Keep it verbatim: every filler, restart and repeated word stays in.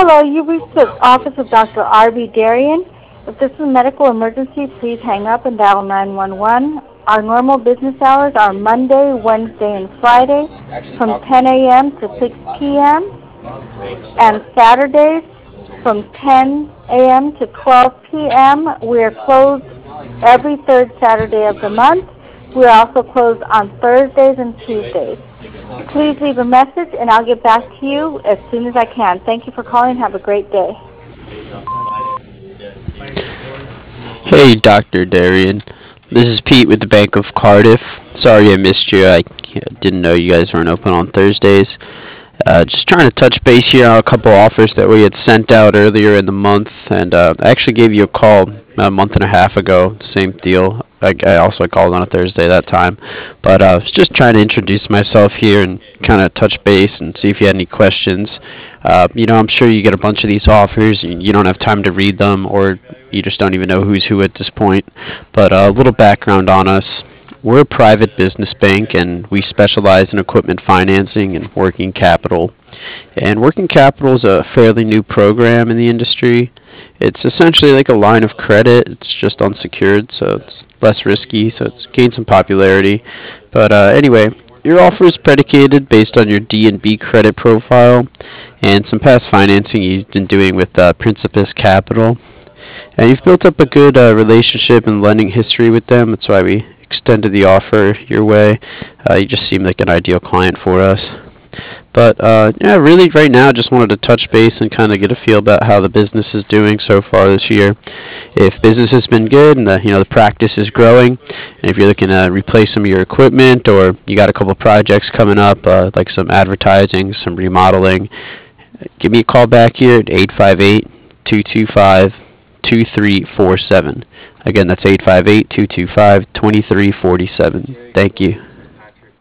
Hello, you reached the office of Doctor R B Darian. If this is a medical emergency, please hang up and dial nine one one. Our normal business hours are Monday, Wednesday, and Friday from ten a m to six p m and Saturdays from ten a m to twelve p m We are closed every third Saturday of the month. We are also closed on Thursdays and Tuesdays. Please leave a message, and I'll get back to you as soon as I can. Thank you for calling. Have a great day. Hey, Doctor Darian. This is Pete with the Bank of Cardiff. Sorry I missed you. I didn't know you guys weren't open on Thursdays. Uh, just trying to touch base here on a couple offers that we had sent out earlier in the month, and uh, I actually gave you a call a month and a half ago. Same deal. I, I also called on a Thursday that time, but uh, I was just trying to introduce myself here and kind of touch base and see if you had any questions. Uh, you know, I'm sure you get a bunch of these offers, and you don't have time to read them, or you just don't even know who's who at this point. But uh, a little background on us. We're a private business bank, and we specialize in equipment financing and working capital. And working capital is a fairly new program in the industry. It's essentially like a line of credit. It's just unsecured, so it's less risky, so it's gained some popularity. But uh, anyway, your offer is predicated based on your D and B credit profile and some past financing you've been doing with uh, Principus Capital. And you've built up a good uh, relationship and lending history with them. That's why we extended the offer your way. Uh, you just seem like an ideal client for us. But uh, yeah, really right now just wanted to touch base and kind of get a feel about how the business is doing so far this year. If business has been good and the, you know, the practice is growing, and if you're looking to replace some of your equipment or you got a couple projects coming up, uh, like some advertising, some remodeling, give me a call back here at eight five eight, two two five, two three four seven. Again, that's eight five eight, two two five, two three four seven. Thank you.